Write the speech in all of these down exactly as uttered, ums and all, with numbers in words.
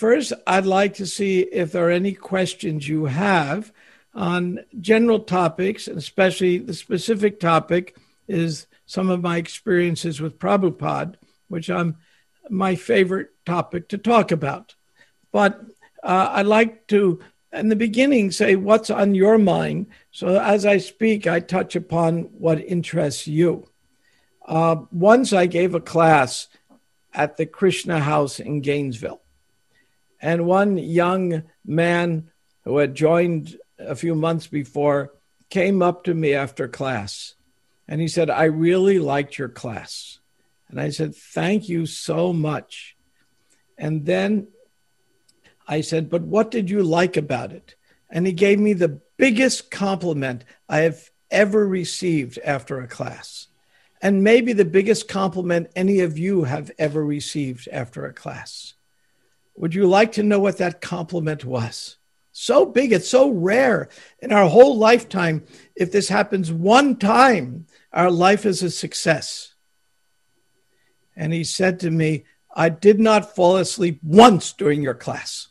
first, I'd like to see if there are any questions you have on general topics, and especially the specific topic is some of my experiences with Prabhupada, which I'm my favorite topic to talk about. But uh, I'd like to, in the beginning, say what's on your mind. So as I speak, I touch upon what interests you. Uh, once I gave a class at the Krishna House in Gainesville. And one young man who had joined a few months before came up to me after class. And he said, I really liked your class. And I said, thank you so much. And then I said, but what did you like about it? And he gave me the biggest compliment I have ever received after a class. And maybe the biggest compliment any of you have ever received after a class. Would you like to know what that compliment was? So big, it's so rare in our whole lifetime. If this happens one time, our life is a success. And he said to me, I did not fall asleep once during your class.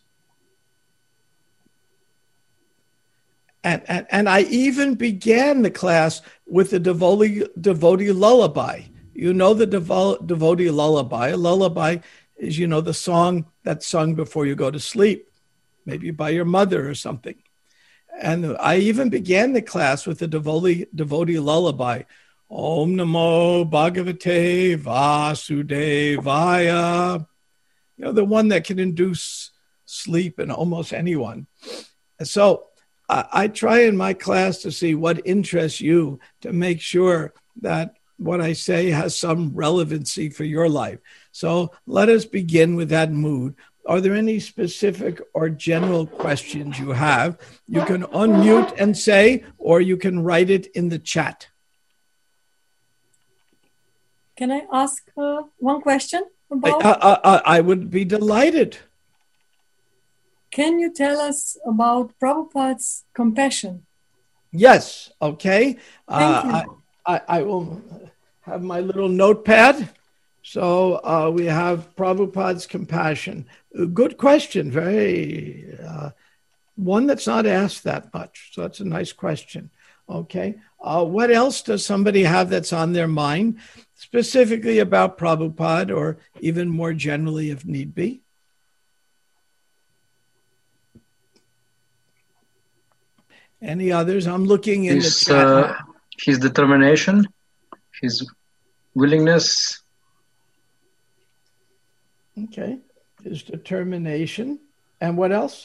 And, and, and I even began the class with the devotee, devotee lullaby. You know the devo, devotee lullaby. A lullaby is, you know, the song that's sung before you go to sleep, maybe by your mother or something. And I even began the class with the devotee, devotee lullaby. Om Namo Bhagavate Vasudevaya. You know, the one that can induce sleep in almost anyone. And so I, I try in my class to see what interests you to make sure that what I say has some relevancy for your life. So let us begin with that mood. Are there any specific or general questions you have? You can unmute and say, or you can write it in the chat. Can I ask uh, one question about? I, I, I, I would be delighted. Can you tell us about Prabhupada's compassion? Yes. Okay. Thank Uh, you. I, I, I will have my little notepad. So uh, we have Prabhupada's compassion. Good question. Very uh, one that's not asked that much. So that's a nice question. Okay. Uh, what else does somebody have that's on their mind, specifically about Prabhupada, or even more generally if need be? Any others? I'm looking in his, the chat. Uh, his determination, his willingness. Okay. His determination. And what else?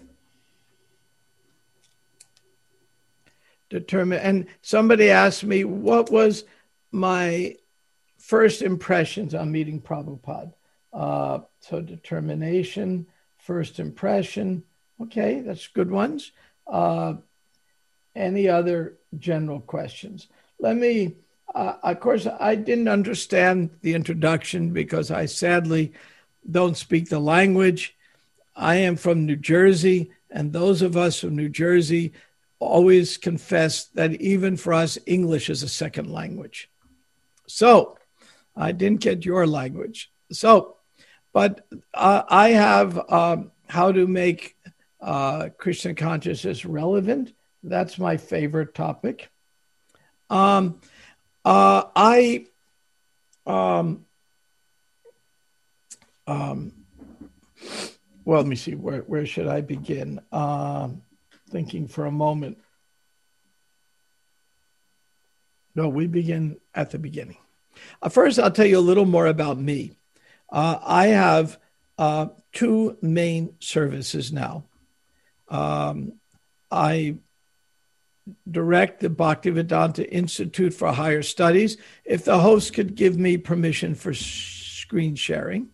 Determine. And somebody asked me, what was my first impressions on meeting Prabhupada? Uh, so determination, first impression. Okay, that's good ones. Uh, any other general questions? Let me, uh, of course, I didn't understand the introduction because I sadly don't speak the language. I am from New Jersey, and those of us from New Jersey always confess that even for us, English is a second language. So I didn't get your language. So, but uh, I have um, how to make uh, Krishna consciousness relevant. That's my favorite topic. Um, uh, I, um, um, well, let me see, where, where should I begin? Um, thinking for a moment. No, we begin at the beginning. Uh, first, I'll tell you a little more about me. Uh, I have uh, two main services now. Um, I direct the Bhaktivedanta Institute for Higher Studies. If the host could give me permission for screen sharing.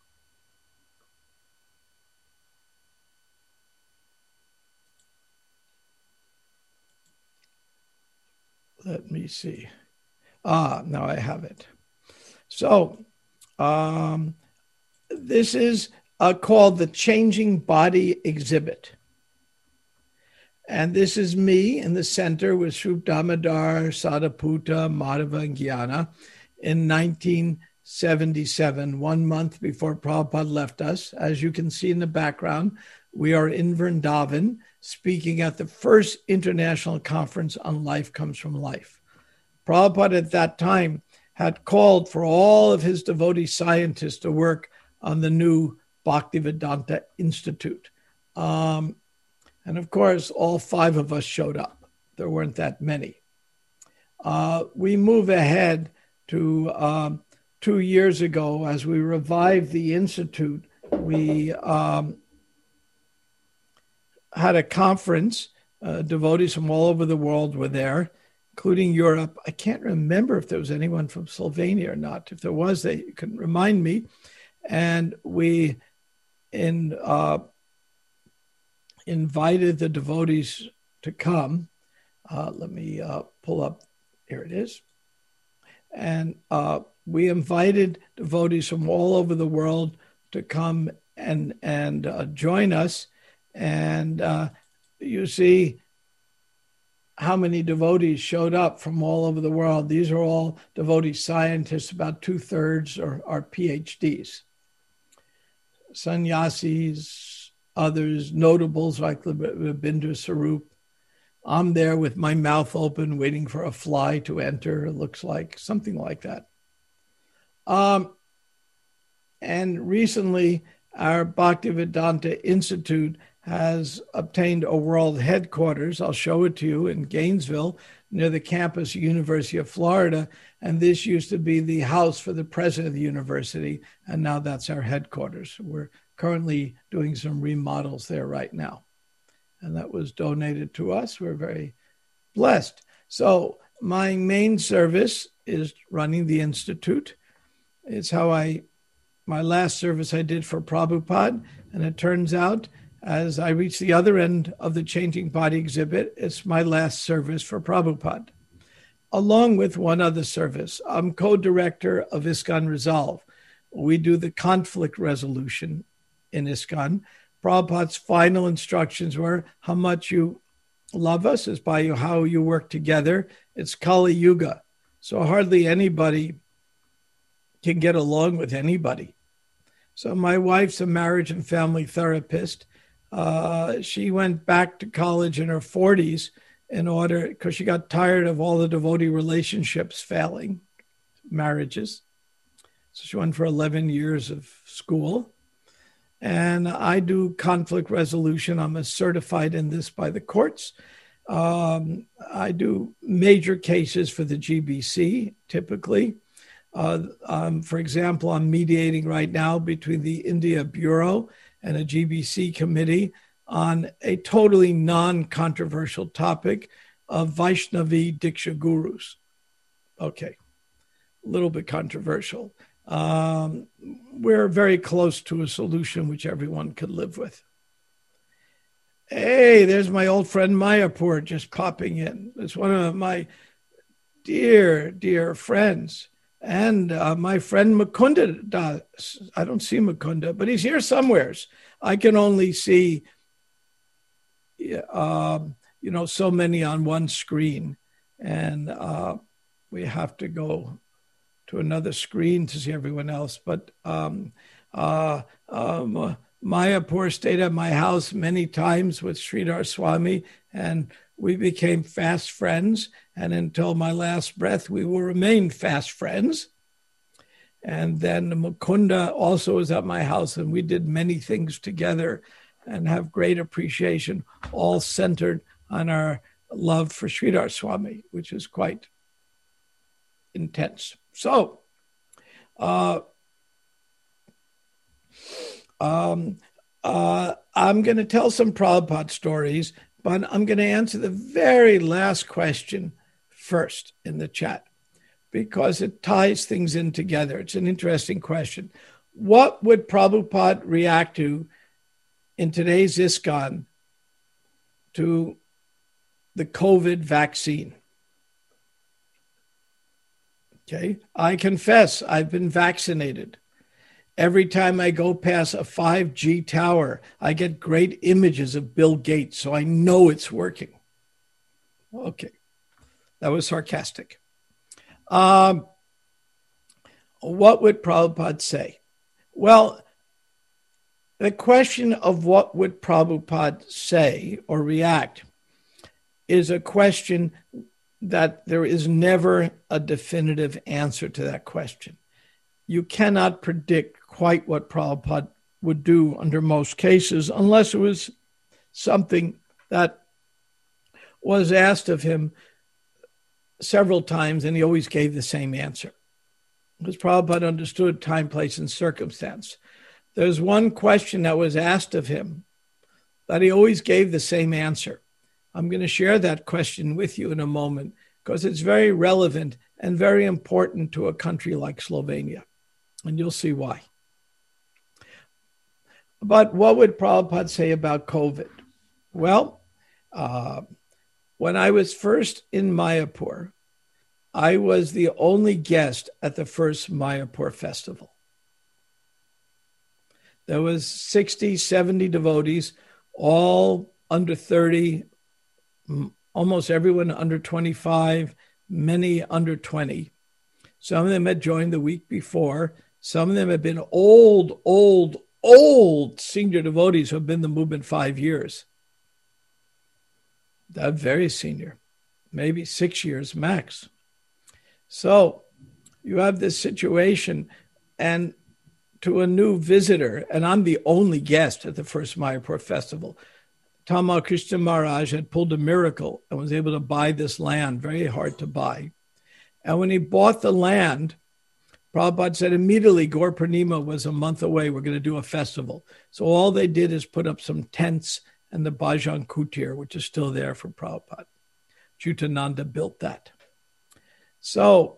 Let me see. Ah, now I have it. So um, this is uh, called the Changing Body Exhibit. And this is me in the center with Srup Damodar, Sadaputta, Madhava, and Gyana in nineteen seventy-seven, one month before Prabhupada left us. As you can see in the background, we are in Vrindavan speaking at the first international conference on Life Comes from Life. Prabhupada at that time had called for all of his devotee scientists to work on the new Bhaktivedanta Institute. Um, and of course, all five of us showed up. There weren't that many. Uh, we move ahead to um, two years ago as we revived the Institute. We um, had a conference. Uh, devotees from all over the world were there, including Europe. I can't remember if there was anyone from Slovenia or not. If there was, they can remind me. And we in, uh, invited the devotees to come. Uh, let me uh, pull up. Here it is. And uh, we invited devotees from all over the world to come and, and uh, join us. And uh, you see how many devotees showed up from all over the world. These are all devotee scientists. About two-thirds are, are P H Ds. Sannyasis, others, notables like Rabindra Sarup. I'm there with my mouth open, waiting for a fly to enter. It looks like something like that. Um, and recently, our Bhaktivedanta Institute has obtained a world headquarters. I'll show it to you in Gainesville, near the campus, University of Florida. And this used to be the house for the president of the university. And now that's our headquarters. We're currently doing some remodels there right now. And that was donated to us. We're very blessed. So my main service is running the Institute. It's how I, my last service I did for Prabhupada. And it turns out, as I reach the other end of the Changing Body exhibit, it's my last service for Prabhupada, along with one other service. I'm co-director of ISKCON Resolve. We do the conflict resolution in ISKCON. Prabhupada's final instructions were, how much you love us is by you, how you work together. It's Kali Yuga, so hardly anybody can get along with anybody. So my wife's a marriage and family therapist. Uh, she went back to college in her forties in order, because she got tired of all the devotee relationships failing, marriages. So she went for eleven years of school. And I do conflict resolution. I'm a certified in this by the courts. Um, I do major cases for the G B C, typically. Uh, um, for example, I'm mediating right now between the India Bureau and a G B C committee on a totally non-controversial topic of Vaishnavi Diksha gurus. Okay, a little bit controversial. Um, we're very close to a solution which everyone could live with. Hey, there's my old friend Mayapur just popping in. It's one of my dear, dear friends. And uh, my friend Mukunda Das. I don't see Mukunda, but he's here somewheres. I can only see, uh, you know, so many on one screen. And uh, we have to go to another screen to see everyone else. But um, uh, um, Mayapur stayed at my house many times with Sridhar Swami, and we became fast friends. And until my last breath, we will remain fast friends. And then Mukunda also was at my house, and we did many things together and have great appreciation, all centered on our love for Sridhar Swami, which is quite intense. So, uh, um, uh, I'm going to tell some Prabhupada stories, but I'm going to answer the very last question first in the chat, because it ties things in together. It's an interesting question. What would Prabhupada react to in today's ISKCON to the COVID vaccine? Okay, I confess I've been vaccinated. Every time I go past a five G tower, I get great images of Bill Gates, so I know it's working. Okay, that was sarcastic. Um, what would Prabhupada say? Well, the question of what would Prabhupada say or react is a question that there is never a definitive answer to that question. You cannot predict quite what Prabhupada would do under most cases unless it was something that was asked of him several times and he always gave the same answer. Because Prabhupada understood time, place, and circumstance. There's one question that was asked of him that he always gave the same answer. I'm going to share that question with you in a moment because it's very relevant and very important to a country like Slovenia. And you'll see why. But what would Prabhupada say about COVID? Well, uh, when I was first in Mayapur, I was the only guest at the first Mayapur festival. There was sixty, seventy devotees, all under thirty, almost everyone under twenty-five, many under twenty. Some of them had joined the week before. Some of them had been old, old, old senior devotees who have been in the movement five years. They're very senior, maybe six years max. So you have this situation, and to a new visitor, and I'm the only guest at the first Mayapur festival, Tamal Krishna Maharaj had pulled a miracle and was able to buy this land, very hard to buy. And when he bought the land, Prabhupada said immediately, Gaur Purnima was a month away, we're going to do a festival. So all they did is put up some tents and the Bhajan Kutir, which is still there for Prabhupada. Jutananda built that. So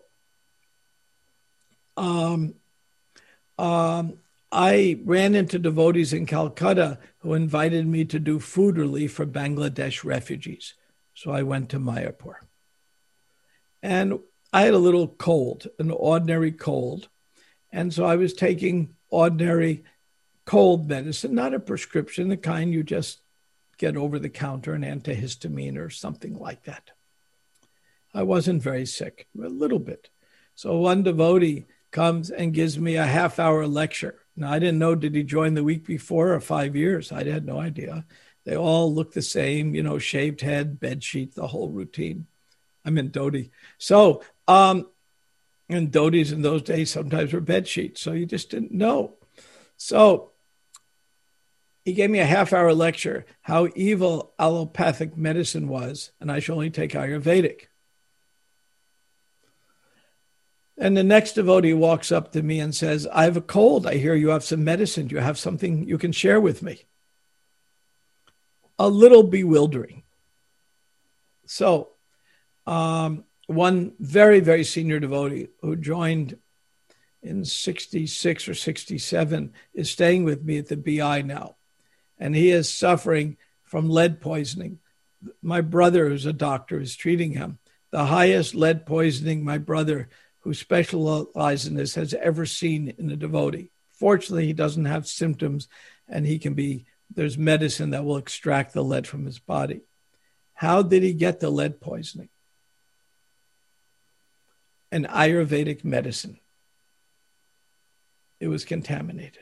um, um, I ran into devotees in Calcutta who invited me to do food relief for Bangladesh refugees. So I went to Mayapur. And I had a little cold, an ordinary cold. And so I was taking ordinary cold medicine, not a prescription, the kind you just get over the counter, an antihistamine or something like that. I wasn't very sick, a little bit. So one devotee comes and gives me a half hour lecture. Now, I didn't know, did he join the week before or five years? I had no idea. They all look the same, you know, shaved head, bed sheet, the whole routine. I'm in dhoti. So, um, and dhotis in those days sometimes were bed sheets, so you just didn't know. So he gave me a half hour lecture, how evil allopathic medicine was, and I should only take Ayurvedic. And the next devotee walks up to me and says, I have a cold. I hear you have some medicine. Do you have something you can share with me? A little bewildering. So um, one very, very senior devotee who joined in sixty-six or sixty-seven is staying with me at the B I now. And he is suffering from lead poisoning. My brother, who's a doctor, is treating him. The highest lead poisoning my brother, who specializes in this, has ever seen in a devotee. Fortunately, he doesn't have symptoms, and he can be, there's medicine that will extract the lead from his body. How did he get the lead poisoning? An Ayurvedic medicine. It was contaminated.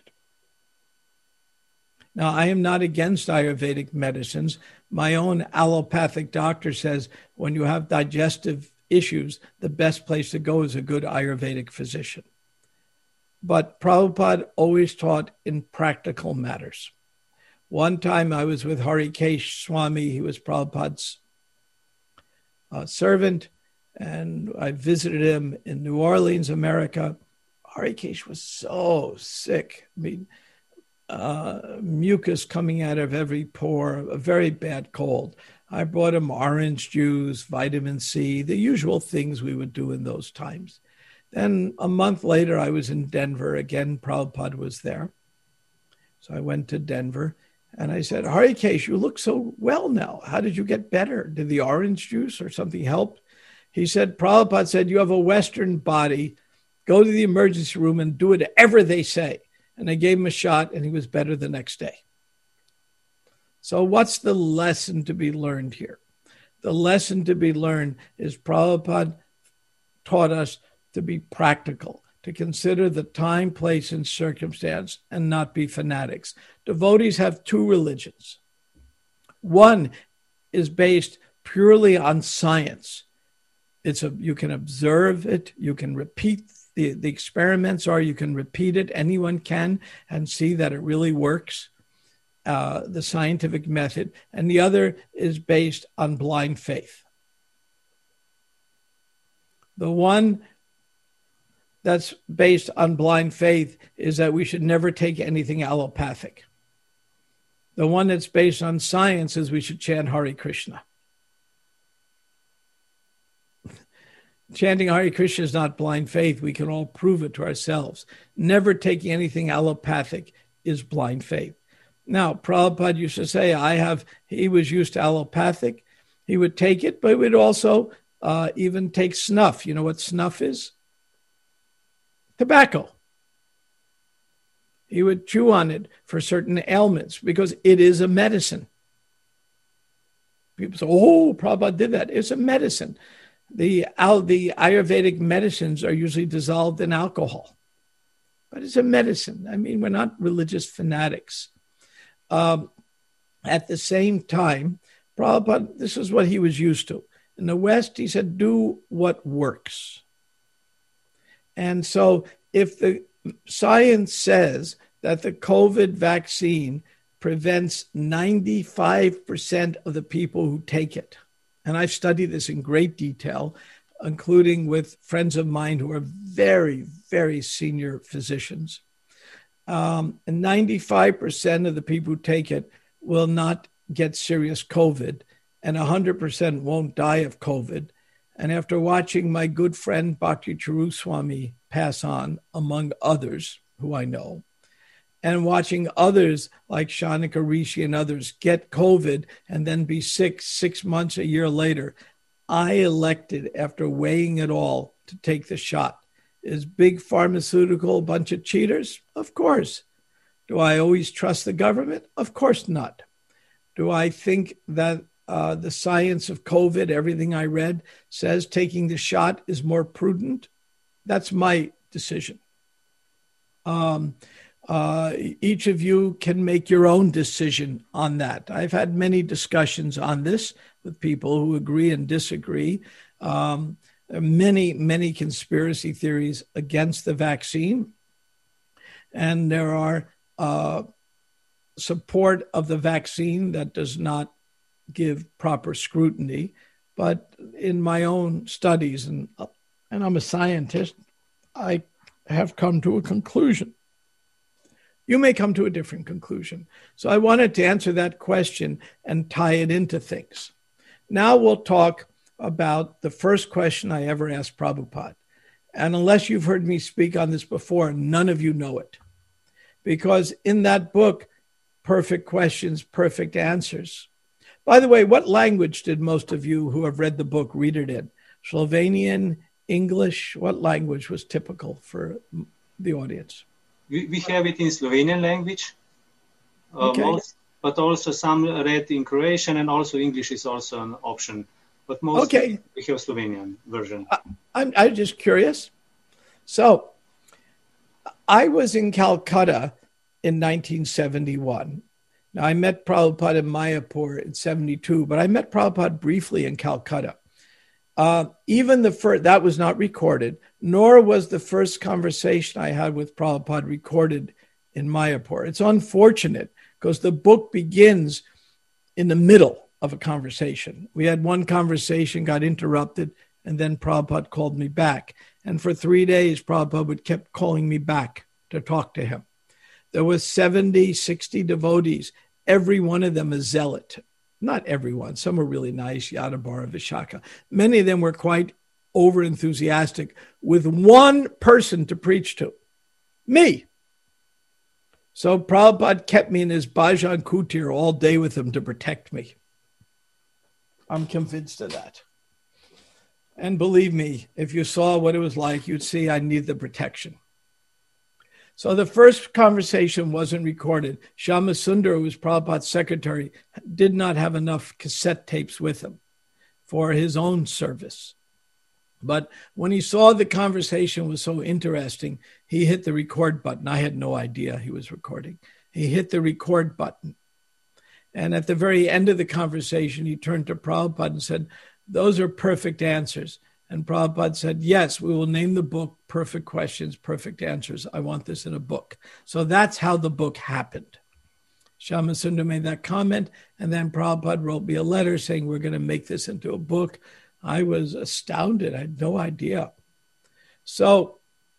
Now, I am not against Ayurvedic medicines. My own allopathic doctor says when you have digestive issues, the best place to go is a good Ayurvedic physician. But Prabhupada always taught in practical matters. One time I was with Harikesh Swami. He was Prabhupada's uh, servant, and I visited him in New Orleans, America. Harikesh was so sick. I mean, uh, mucus coming out of every pore, a very bad cold. I brought him orange juice, vitamin C, the usual things we would do in those times. Then a month later, I was in Denver. Again, Prabhupada was there. So I went to Denver and I said, Harikesh, you look so well now. How did you get better? Did the orange juice or something help? He said, Prabhupada said, you have a Western body. Go to the emergency room and do whatever they say. And I gave him a shot and he was better the next day. So what's the lesson to be learned here? The lesson to be learned is Prabhupada taught us to be practical, to consider the time, place, and circumstance and not be fanatics. Devotees have two religions. One is based purely on science. It's a, you can observe it, you can repeat the, the experiments, or you can repeat it. Anyone can, and see that it really works, uh, the scientific method. And the other is based on blind faith. The one that's based on blind faith is that we should never take anything allopathic. The one that's based on science is we should chant Hare Krishna. Chanting Hare Krishna is not blind faith. We can all prove it to ourselves. Never taking anything allopathic is blind faith. Now, Prabhupada used to say, I have, he was used to allopathic. He would take it, but he would also uh, even take snuff. You know what snuff is? Tobacco. He would chew on it for certain ailments because it is a medicine. People say, oh, Prabhupada did that. It's a medicine. The, the Ayurvedic medicines are usually dissolved in alcohol, but it's a medicine. I mean, we're not religious fanatics. Um, at the same time, Prabhupada, this is what he was used to. In the West, he said, do what works. And so if the science says that the COVID vaccine prevents ninety-five percent of the people who take it, and I've studied this in great detail, including with friends of mine who are very, very senior physicians. Um, and ninety-five percent of the people who take it will not get serious COVID, and one hundred percent won't die of COVID. And after watching my good friend Bhakti Charuswami pass on, among others who I know, and watching others like Shanika Rishi and others get COVID and then be sick six months, a year later, I elected, after weighing it all, to take the shot. Is big pharmaceutical a bunch of cheaters? Of course. Do I always trust the government? Of course not. Do I think that uh, the science of COVID, everything I read, says taking the shot is more prudent? That's my decision. Um, Uh, each of you can make your own decision on that. I've had many discussions on this with people who agree and disagree. Um, there are many, many conspiracy theories against the vaccine. And there are uh, support of the vaccine that does not give proper scrutiny. But in my own studies, and, and I'm a scientist, I have come to a conclusion. You may come to a different conclusion. So I wanted to answer that question and tie it into things. Now we'll talk about the first question I ever asked Prabhupada. And unless you've heard me speak on this before, none of you know it. Because in that book, Perfect Questions, Perfect Answers. By the way, what language did most of you who have read the book read it in? Slovenian, English? What language was typical for the audience? We, we have it in Slovenian language, uh, Okay. most, but also some read in Croatian, and also English is also an option. But mostly Okay. we have Slovenian version. I, I'm, I'm just curious. So I was in Calcutta in nineteen seventy-one. Now, I met Prabhupada in Mayapur in seventy-two, but I met Prabhupada briefly in Calcutta. Uh, even the first, that was not recorded, nor was the first conversation I had with Prabhupada recorded in Mayapur. It's unfortunate because the book begins in the middle of a conversation. We had one conversation, got interrupted, and then Prabhupada called me back. And for three days, Prabhupada would kept calling me back to talk to him. There was seventy, sixty devotees, every one of them a zealot. Not everyone. Some were really nice, Yadabara, Vishaka. Many of them were quite over-enthusiastic with one person to preach to, me. So Prabhupada kept me in his Bhajan Kutir all day with him to protect me. I'm convinced of that. And believe me, if you saw what it was like, you'd see I need the protection. So the first conversation wasn't recorded. Shama Sundar, who was Prabhupada's secretary, did not have enough cassette tapes with him for his own service. But when he saw the conversation was so interesting, he hit the record button. I had no idea he was recording. He hit the record button. And at the very end of the conversation, he turned to Prabhupada and said, "Those are perfect answers." And Prabhupada said, "Yes, we will name the book Perfect Questions, Perfect Answers. I want this in a book." So that's how the book happened. Shyamasundar made that comment, and then Prabhupada wrote me a letter saying, "We're going to make this into a book." I was astounded. I had no idea. So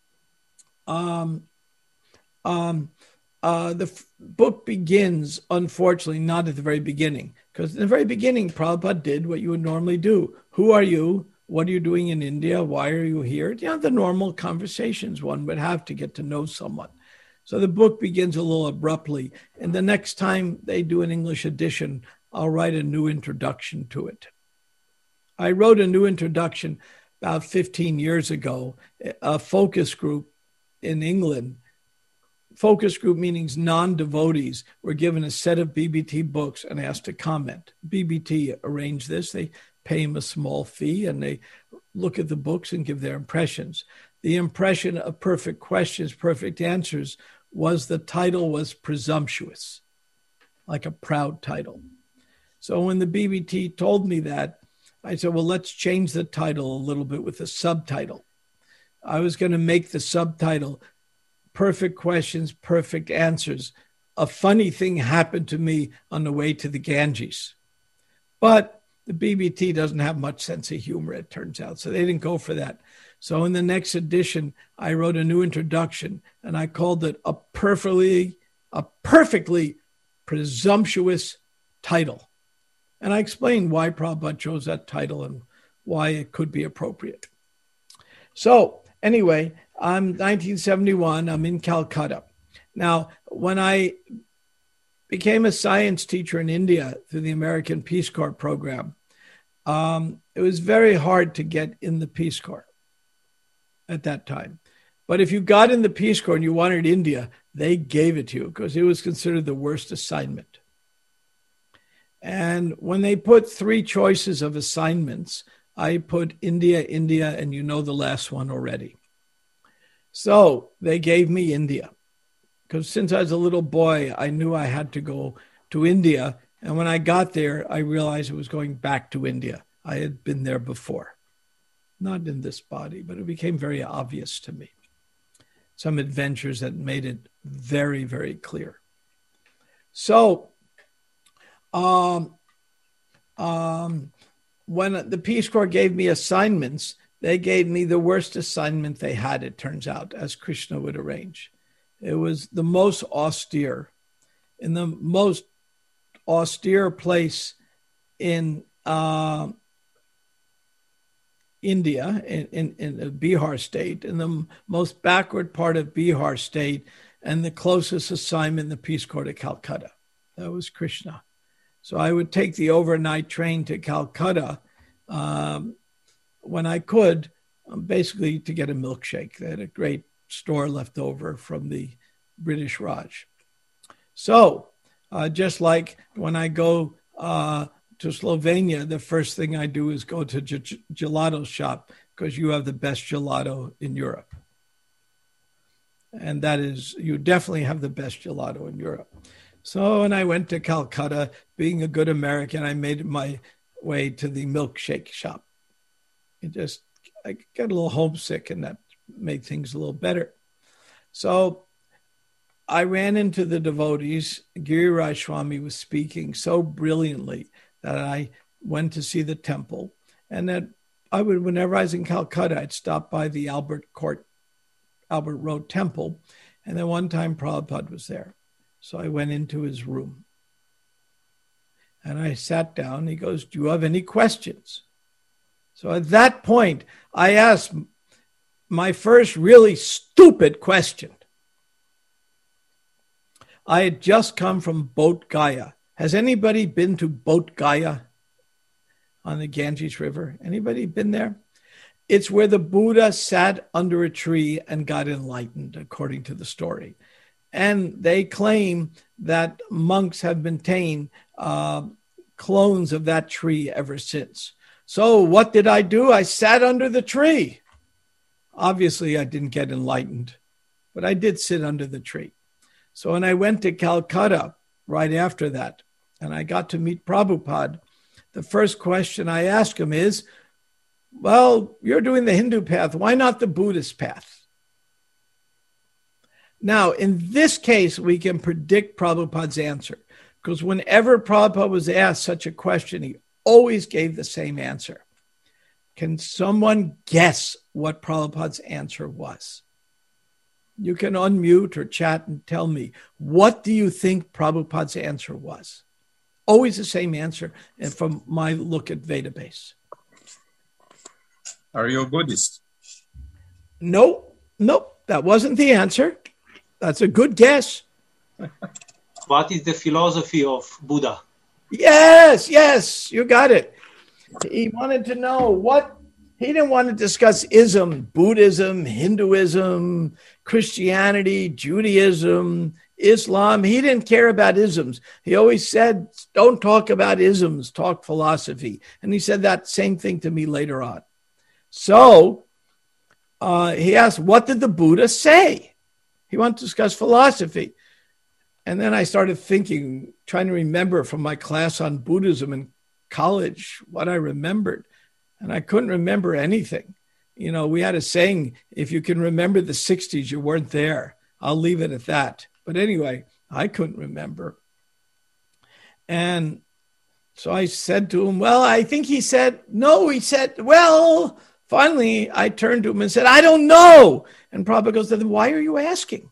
um, um, uh, the f- book begins, unfortunately, not at the very beginning, because in the very beginning, Prabhupada did what you would normally do. Who are you? What are you doing in India? Why are you here? You know, the normal conversations one would have to get to know someone. So the book begins a little abruptly. And the next time they do an English edition, I'll write a new introduction to it. I wrote a new introduction about fifteen years ago, a focus group in England. Focus group means non-devotees were given a set of B B T books and asked to comment. B B T arranged this. They pay them a small fee and they look at the books and give their impressions. The impression of Perfect Questions, Perfect Answers was the title was presumptuous, like a proud title. So when the B B T told me that, I said, well, let's change the title a little bit with a subtitle. I was going to make the subtitle Perfect Questions, Perfect Answers. A funny thing happened to me on the way to the Ganges. But the B B T doesn't have much sense of humor, it turns out. So they didn't go for that. So in the next edition, I wrote a new introduction and I called it a perfectly, a perfectly presumptuous title. And I explained why Prabhupada chose that title and why it could be appropriate. So anyway, I'm nineteen seventy-one, I'm in Calcutta. Now, when I became a science teacher in India through the American Peace Corps program, um, it was very hard to get in the Peace Corps at that time. But if you got in the Peace Corps and you wanted India, they gave it to you because it was considered the worst assignment. And when they put three choices of assignments, I put India, India, and you know the last one already. So they gave me India because since I was a little boy, I knew I had to go to India. And when I got there, I realized it was going back to India. I had been there before, not in this body, but it became very obvious to me. Some adventures that made it very, very clear. So um, um, when the Peace Corps gave me assignments, they gave me the worst assignment they had, it turns out, as Krishna would arrange. It was the most austere, in the most austere place in uh, India, in, in, in the Bihar state, in the most backward part of Bihar state, and the closest assignment in the Peace Corps to Calcutta. That was Krishna. So I would take the overnight train to Calcutta um, when I could, um, basically to get a milkshake. They had a great store left over from the British Raj. So uh, just like when I go uh, to Slovenia, the first thing I do is go to g- gelato shop because you have the best gelato in Europe. And that is, you definitely have the best gelato in Europe. So when I went to Calcutta, being a good American, I made my way to the milkshake shop. It just, I got a little homesick and that made things a little better. So I ran into the devotees. Giriraj Swami was speaking so brilliantly that I went to see the temple. And that I would, whenever I was in Calcutta, I'd stop by the Albert Court, Albert Road Temple. And then one time Prabhupada was there. So I went into his room and I sat down. He goes, "Do you have any questions?" So at that point, I asked my first really stupid question. I had just come from Bodh Gaya. Has anybody been to Bodh Gaya on the Ganges River? Anybody been there? It's where the Buddha sat under a tree and got enlightened, according to the story. And they claim that monks have maintained uh, clones of that tree ever since. So what did I do? I sat under the tree. Obviously, I didn't get enlightened, but I did sit under the tree. So when I went to Calcutta right after that, and I got to meet Prabhupada, the first question I asked him is, well, you're doing the Hindu path. Why not the Buddhist path? Now, in this case, we can predict Prabhupada's answer, because whenever Prabhupada was asked such a question, he always gave the same answer. Can someone guess what Prabhupada's answer was? You can unmute or chat and tell me, what do you think Prabhupada's answer was? Always the same answer, and from my look at Vedabase. Are you a Buddhist? Nope, nope, that wasn't the answer. That's a good guess. What is the philosophy of Buddha? Yes, yes, you got it. He wanted to know what, he didn't want to discuss ism, Buddhism, Hinduism, Christianity, Judaism, Islam. He didn't care about isms. He always said, don't talk about isms, talk philosophy. And he said that same thing to me later on. So uh, he asked, what did the Buddha say? He wanted to discuss philosophy. And then I started thinking, trying to remember from my class on Buddhism in college, what I remembered. And I couldn't remember anything. You know, we had a saying, if you can remember the sixties, you weren't there. I'll leave it at that. But anyway, I couldn't remember. And so I said to him, well, I think he said, no, he said, well, finally I turned to him and said, I don't know. And Prabhupada goes, then why are you asking?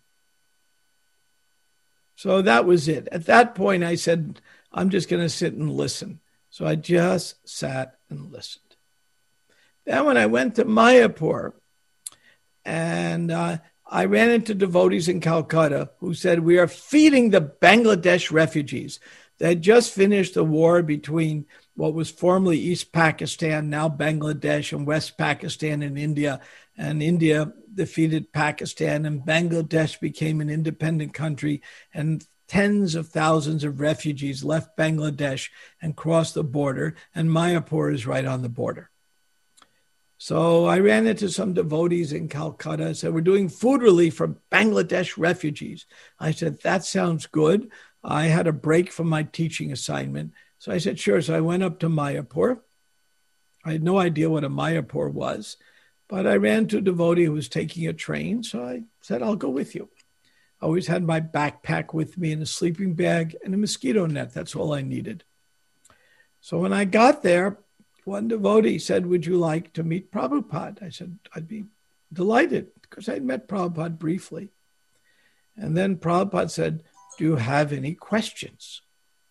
So that was it. At that point, I said, I'm just going to sit and listen. So I just sat and listened. Then when I went to Mayapur, and uh, I ran into devotees in Calcutta who said, we are feeding the Bangladesh refugees. They had just finished the war between what was formerly East Pakistan, now Bangladesh, and West Pakistan and India. And India defeated Pakistan, and Bangladesh became an independent country, and tens of thousands of refugees left Bangladesh and crossed the border, and Mayapur is right on the border. So I ran into some devotees in Calcutta and said, we're doing food relief for Bangladesh refugees. I said, that sounds good. I had a break from my teaching assignment. So I said, sure. So I went up to Mayapur. I had no idea what a Mayapur was, but I ran to a devotee who was taking a train. So I said, I'll go with you. I always had my backpack with me and a sleeping bag and a mosquito net. That's all I needed. So when I got there, one devotee said, would you like to meet Prabhupada? I said, I'd be delighted, because I'd met Prabhupada briefly. And then Prabhupada said, do you have any questions?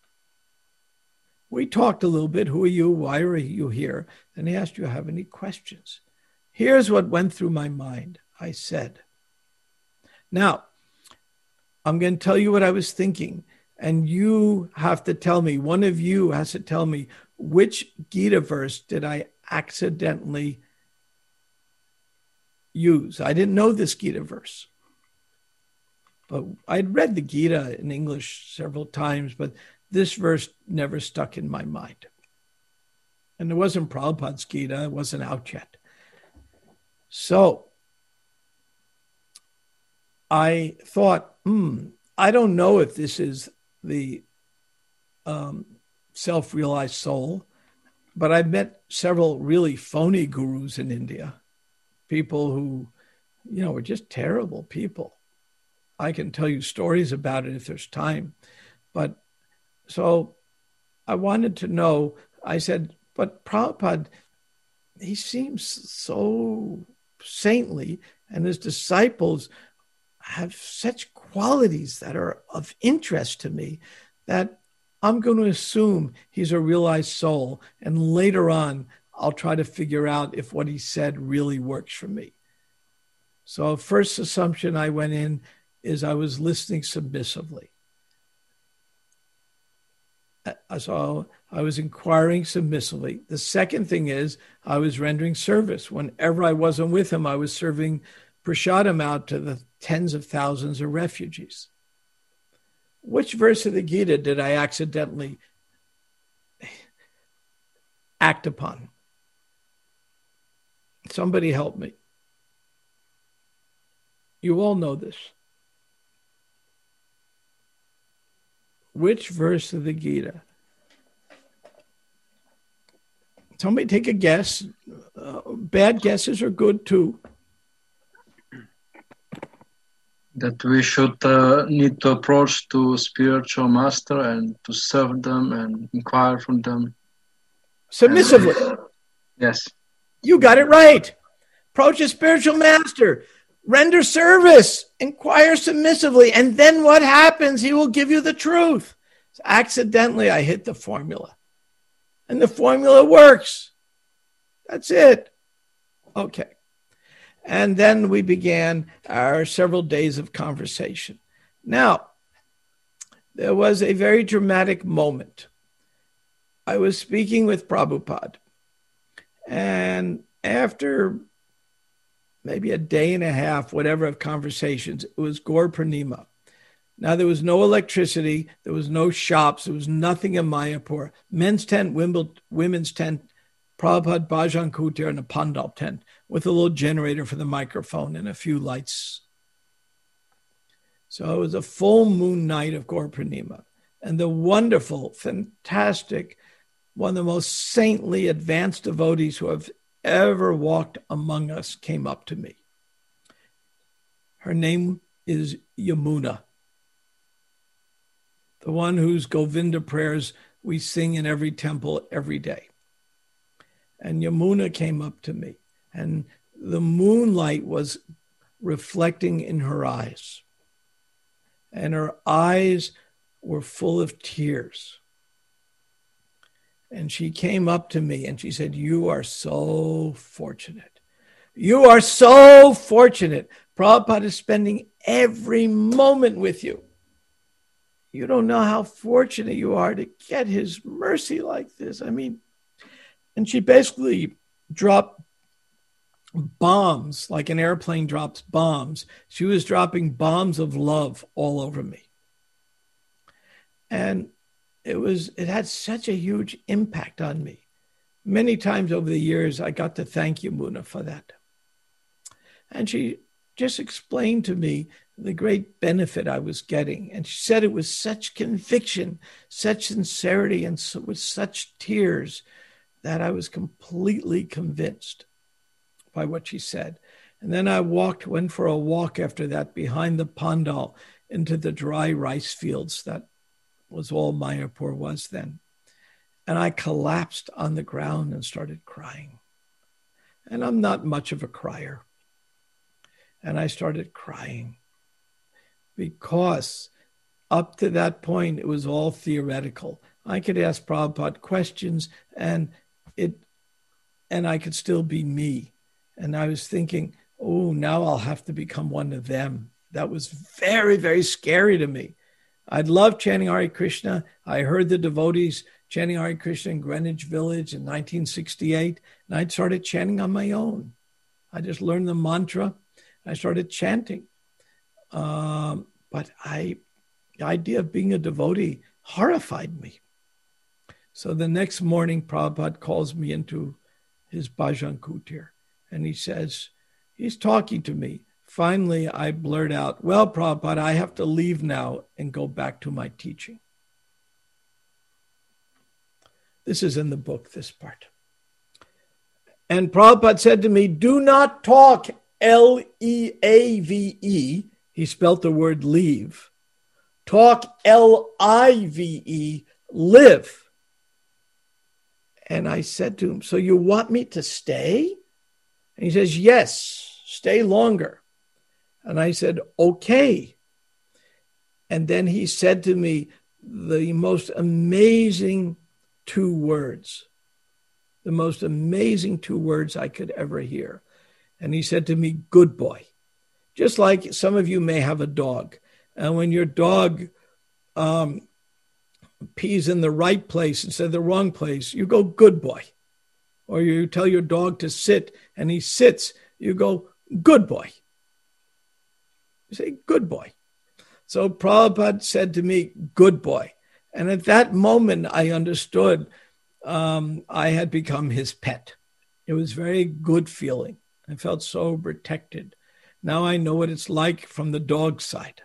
We talked a little bit. Who are you? Why are you here? And he asked, do you have any questions? Here's what went through my mind. I said, now, I'm going to tell you what I was thinking, and you have to tell me, one of you has to tell me, which Gita verse did I accidentally use? I didn't know this Gita verse, but I'd read the Gita in English several times, but this verse never stuck in my mind. And it wasn't Prabhupada's Gita. It wasn't out yet. So I thought, hmm, I don't know if this is the um, self-realized soul, but I've met several really phony gurus in India, people who, you know, were just terrible people. I can tell you stories about it if there's time. But so I wanted to know, I said, but Prabhupada, he seems so saintly, and his disciples have such qualities that are of interest to me that I'm going to assume he's a realized soul. And later on, I'll try to figure out if what he said really works for me. So first assumption I went in is I was listening submissively. So I was inquiring submissively. The second thing is I was rendering service. Whenever I wasn't with him, I was serving prasadam out to the tens of thousands of refugees. Which verse of the Gita did I accidentally act upon? Somebody help me. You all know this. Which verse of the Gita? Somebody take a guess. Uh, bad guesses are good too. That we should uh, need to approach to spiritual master and to serve them and inquire from them. Submissively. And, yes. You got it right. Approach a spiritual master. Render service. Inquire submissively. And then what happens? He will give you the truth. So accidentally, I hit the formula. And the formula works. That's it. Okay. And then we began our several days of conversation. Now, there was a very dramatic moment. I was speaking with Prabhupada. And after maybe a day and a half, whatever, of conversations, it was Gaur Purnima. Now, there was no electricity. There was no shops. There was nothing in Mayapur. Men's tent, women's tent, Prabhupada, Bhajan Kutir, and a pandal tent with a little generator for the microphone and a few lights. So it was a full moon night of Gaur Purnima. And the wonderful, fantastic, one of the most saintly, advanced devotees who have ever walked among us came up to me. Her name is Yamuna, the one whose Govinda prayers we sing in every temple every day. And Yamuna came up to me, and the moonlight was reflecting in her eyes. And her eyes were full of tears. And she came up to me and she said, "You are so fortunate. You are so fortunate. Prabhupada is spending every moment with you. You don't know how fortunate you are to get his mercy like this." I mean, and she basically dropped bombs, like an airplane drops bombs. She was dropping bombs of love all over me. And it was, it had such a huge impact on me. Many times over the years, I got to thank Yamuna for that. And she just explained to me the great benefit I was getting. And she said it was such conviction, such sincerity, and so, with such tears that I was completely convinced by what she said. And then I walked, went for a walk after that behind the pandal into the dry rice fields. That was all Mayapur was then. And I collapsed on the ground and started crying. And I'm not much of a crier. And I started crying because up to that point, it was all theoretical. I could ask Prabhupada questions and it, and I could still be me. And I was thinking, oh, now I'll have to become one of them. That was very, very scary to me. I'd love chanting Hare Krishna. I heard the devotees chanting Hare Krishna in Greenwich Village in nineteen sixty-eight, and I started chanting on my own. I just learned the mantra. I started chanting. Um, but I, the idea of being a devotee horrified me. So the next morning, Prabhupada calls me into his Bhajan Kutir, and he says, he's talking to me. Finally, I blurt out, "Well, Prabhupada, I have to leave now and go back to my teaching." This is in the book, this part. And Prabhupada said to me, "Do not talk, L E A V E." He spelt the word leave. Talk, L I V E, live. And I said to him, "So you want me to stay?" And he says, "Yes, stay longer." And I said, "Okay." And then he said to me the most amazing two words, the most amazing two words I could ever hear. And he said to me, "Good boy." Just like some of you may have a dog. And when your dog um, pees in the right place instead of the wrong place, you go, "Good boy." Or you tell your dog to sit and he sits, you go, "Good boy." You say, "Good boy." So Prabhupada said to me, "Good boy." And at that moment, I understood um, I had become his pet. It was very good feeling. I felt so protected. Now I know what it's like from the dog side.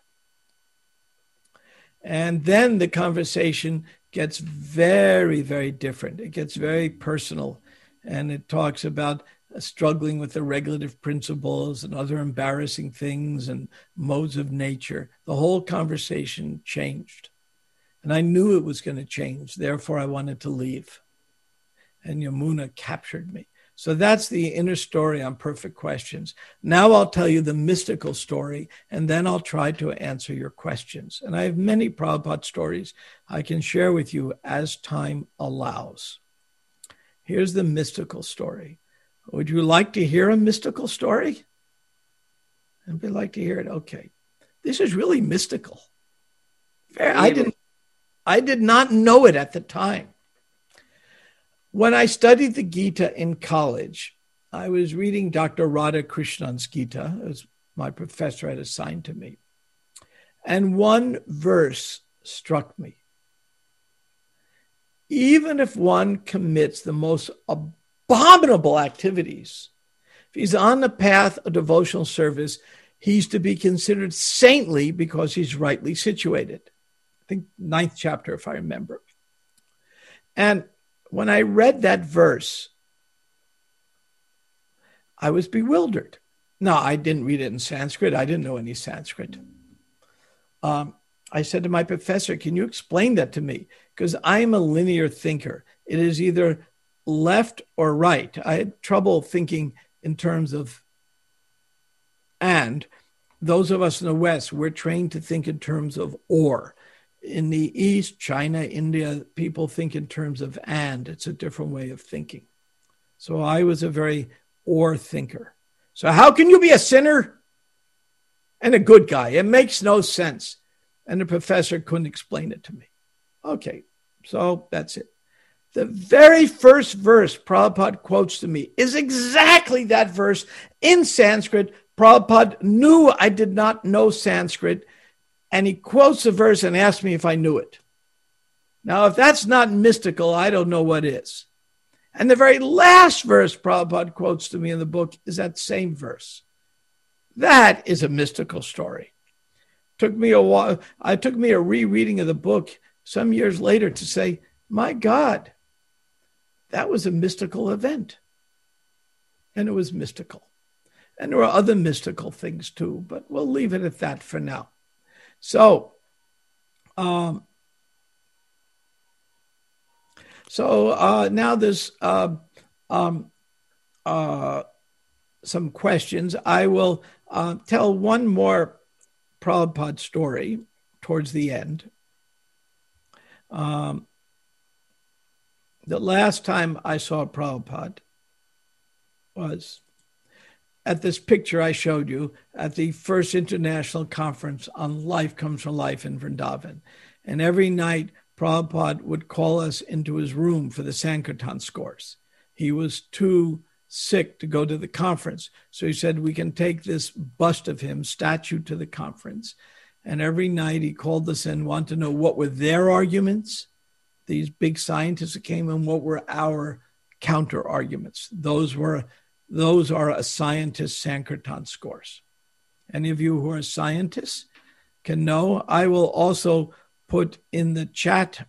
And then the conversation gets very, very different. It gets very personal. And it talks about struggling with the regulative principles and other embarrassing things and modes of nature. The whole conversation changed. And I knew it was going to change. Therefore, I wanted to leave. And Yamuna captured me. So that's the inner story on Perfect Questions. Now I'll tell you the mystical story, and then I'll try to answer your questions. And I have many Prabhupada stories I can share with you as time allows. Here's the mystical story. Would you like to hear a mystical story? I'd like to hear it. Okay. This is really mystical. I didn't, I did not know it at the time. When I studied the Gita in college, I was reading Doctor Radhakrishnan's Gita, as my professor had assigned to me. And one verse struck me. Even if one commits the most abominable activities, if he's on the path of devotional service, he's to be considered saintly because he's rightly situated. I think ninth chapter, if I remember. And when I read that verse, I was bewildered. No, I didn't read it in Sanskrit. I didn't know any Sanskrit. Um, I said to my professor, can you explain that to me? Because I am a linear thinker. It is either left or right. I had trouble thinking in terms of and. Those of us in the West, we're trained to think in terms of or. In the East, China, India, people think in terms of and. It's a different way of thinking. So I was a very or thinker. So how can you be a sinner and a good guy? It makes no sense. And the professor couldn't explain it to me. Okay, so that's it. The very first verse Prabhupada quotes to me is exactly that verse in Sanskrit. Prabhupada knew I did not know Sanskrit, and he quotes the verse and asks me if I knew it. Now, if that's not mystical, I don't know what is. And the very last verse Prabhupada quotes to me in the book is that same verse. That is a mystical story. Took me a while. It took me a rereading of the book some years later to say, my God, that was a mystical event. And it was mystical. And there were other mystical things too, but we'll leave it at that for now. So, um, so uh, now there's uh, um, uh, some questions. I will uh, tell one more Prabhupada story towards the end. Um, the last time I saw Prabhupada was at this picture I showed you at the first international conference on Life Comes from Life in Vrindavan. And every night, Prabhupada would call us into his room for the Sankirtan scores. He was too sick to go to the conference. So he said, we can take this bust of him, statue, to the conference. And every night he called us in, wanted to know what were their arguments, these big scientists that came in, what were our counter arguments. Those were Those are a scientist Sankirtan scores. Any of you who are scientists can know. I will also put in the chat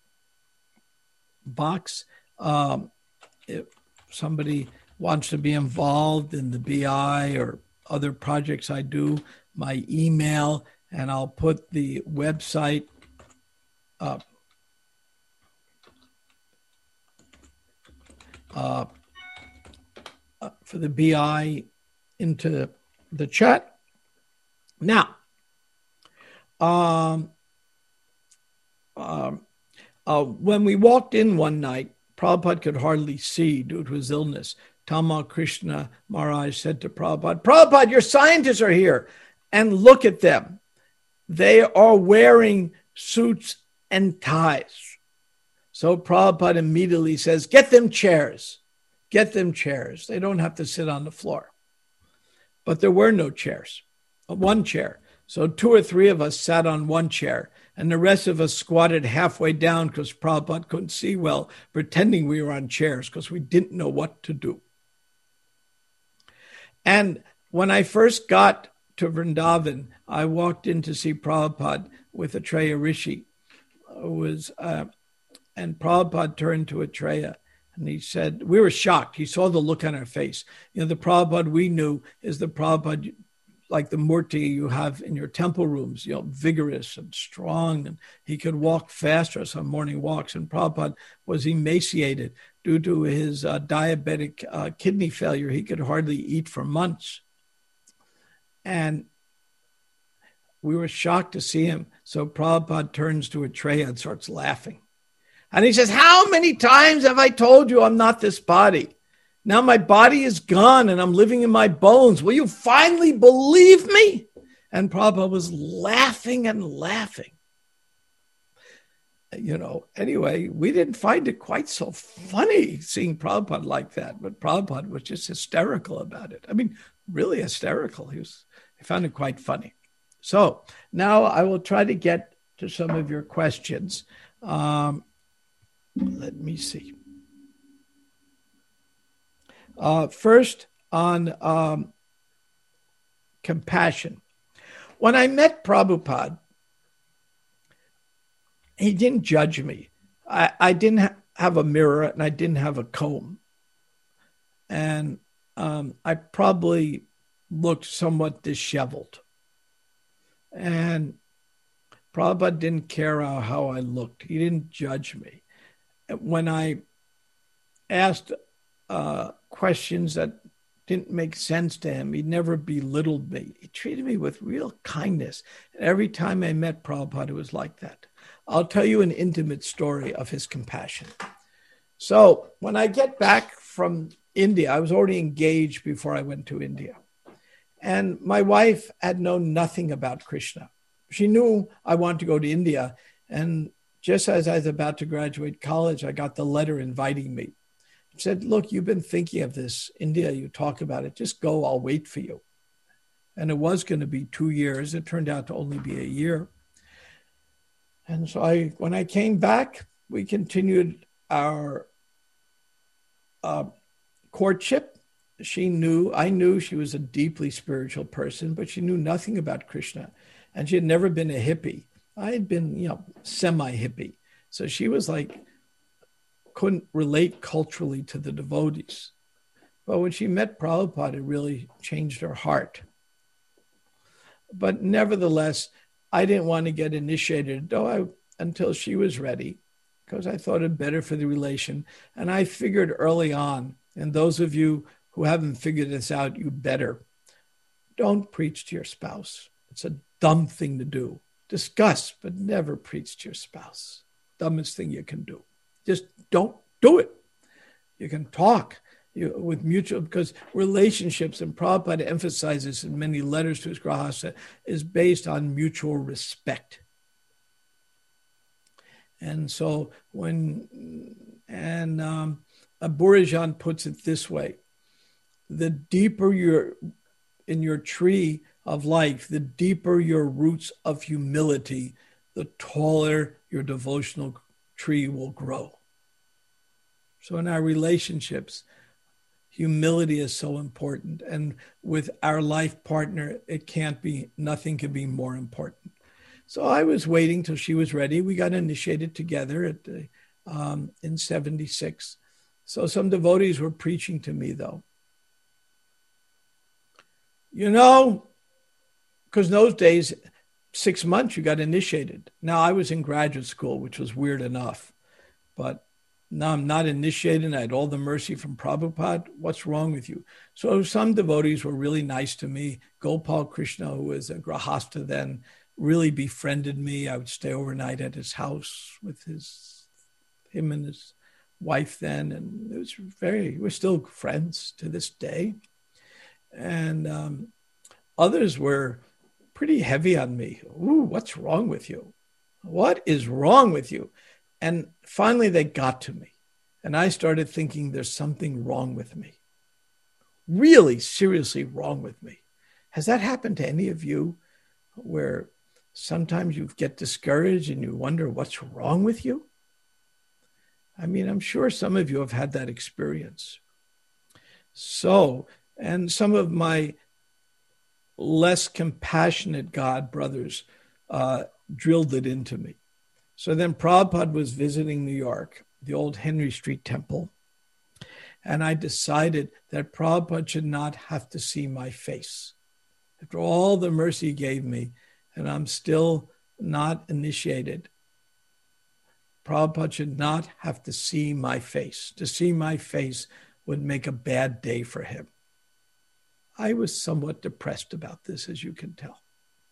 box, um, if somebody wants to be involved in the B I or other projects I do, my email, and I'll put the website up. Uh, for the B I into the chat. Now, um, um, uh, when we walked in one night, Prabhupada could hardly see due to his illness. Tamal Krishna Maharaj said to Prabhupada, Prabhupada, your scientists are here, and look at them. They are wearing suits and ties. So Prabhupada immediately says, get them chairs. Get them chairs. They don't have to sit on the floor. But there were no chairs, one chair. So two or three of us sat on one chair, and the rest of us squatted halfway down because Prabhupada couldn't see well, pretending we were on chairs because we didn't know what to do. And when I first got to Vrindavan, I walked in to see Prabhupada with Atreya Rishi. It was, uh, and Prabhupada turned to Atreya and he said, we were shocked. He saw the look on our face. You know, the Prabhupada we knew is the Prabhupada like the Murti you have in your temple rooms, you know, vigorous and strong, and he could walk faster on morning walks. And Prabhupada was emaciated due to his uh, diabetic uh, kidney failure. He could hardly eat for months. And we were shocked to see him. So Prabhupada turns to Atreya and starts laughing. And he says, how many times have I told you I'm not this body? Now my body is gone and I'm living in my bones. Will you finally believe me? And Prabhupada was laughing and laughing. You know, anyway, we didn't find it quite so funny seeing Prabhupada like that, but Prabhupada was just hysterical about it. I mean, really hysterical. He was, I found it quite funny. So now I will try to get to some of your questions. Um, let me see. Uh, first, on um, compassion. When I met Prabhupada, he didn't judge me. I, I didn't ha- have a mirror and I didn't have a comb. And um, I probably looked somewhat disheveled. And Prabhupada didn't care how, how I looked. He didn't judge me. When I asked uh, questions that didn't make sense to him, he never belittled me. He treated me with real kindness. And every time I met Prabhupada, it was like that. I'll tell you an intimate story of his compassion. So when I get back from India, I was already engaged before I went to India. And my wife had known nothing about Krishna. She knew I wanted to go to India. And just as I was about to graduate college, I got the letter inviting me. It said, look, you've been thinking of this, India, you talk about it, just go, I'll wait for you. And it was going to be two years. It turned out to only be a year. And so I, when I came back, we continued our uh, courtship. She knew, I knew she was a deeply spiritual person, but she knew nothing about Krishna. And she had never been a hippie. I had been, you know, semi-hippie. So she was like, couldn't relate culturally to the devotees. But when she met Prabhupada, it really changed her heart. But nevertheless, I didn't want to get initiated though I, until she was ready, because I thought it better for the relation. And I figured early on, and those of you who haven't figured this out, you better. Don't preach to your spouse. It's a dumb thing to do. Discuss, but never preach to your spouse. Dumbest thing you can do. Just don't do it. You can talk you, with mutual, because relationships, and Prabhupada emphasizes in many letters to his grahasta, is based on mutual respect. And so when, and um, Aburajan puts it this way, the deeper you're in your tree of life, the deeper your roots of humility, the taller your devotional tree will grow. So in our relationships, humility is so important. And with our life partner, it can't be, nothing can be more important. So I was waiting till she was ready. We got initiated together at the, um, in seventy-six. So some devotees were preaching to me though. You know, because in those days, six months you got initiated. Now I was in graduate school, which was weird enough, but now I'm not initiated. I had all the mercy from Prabhupada. What's wrong with you? So some devotees were really nice to me. Gopal Krishna, who was a grahasta then, really befriended me. I would stay overnight at his house with his, him and his wife then. And it was very, we're still friends to this day. And um, others were pretty heavy on me. Ooh, what's wrong with you? What is wrong with you? And finally they got to me. And I started thinking there's something wrong with me. Really seriously wrong with me. Has that happened to any of you where sometimes you get discouraged and you wonder what's wrong with you? I mean, I'm sure some of you have had that experience. So And some of my less compassionate God brothers uh, drilled it into me. So then Prabhupada was visiting New York, the old Henry Street Temple. And I decided that Prabhupada should not have to see my face. After all the mercy he gave me, and I'm still not initiated, Prabhupada should not have to see my face. To see my face would make a bad day for him. I was somewhat depressed about this, as you can tell.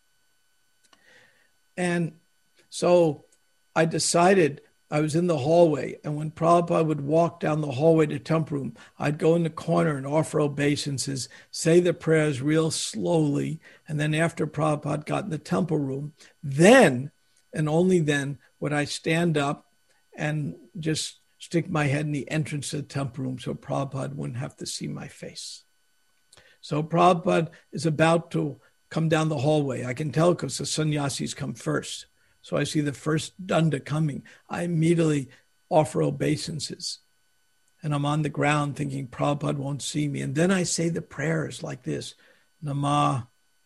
And so I decided, I was in the hallway, and when Prabhupada would walk down the hallway to temple room, I'd go in the corner and offer obeisances, say the prayers real slowly, and then after Prabhupada got in the temple room, then, and only then, would I stand up and just stick my head in the entrance to the temple room so Prabhupada wouldn't have to see my face. So Prabhupada is about to come down the hallway. I can tell because the sannyasis come first. So I see the first danda coming. I immediately offer obeisances. And I'm on the ground thinking Prabhupada won't see me. And then I say the prayers like this. Namah,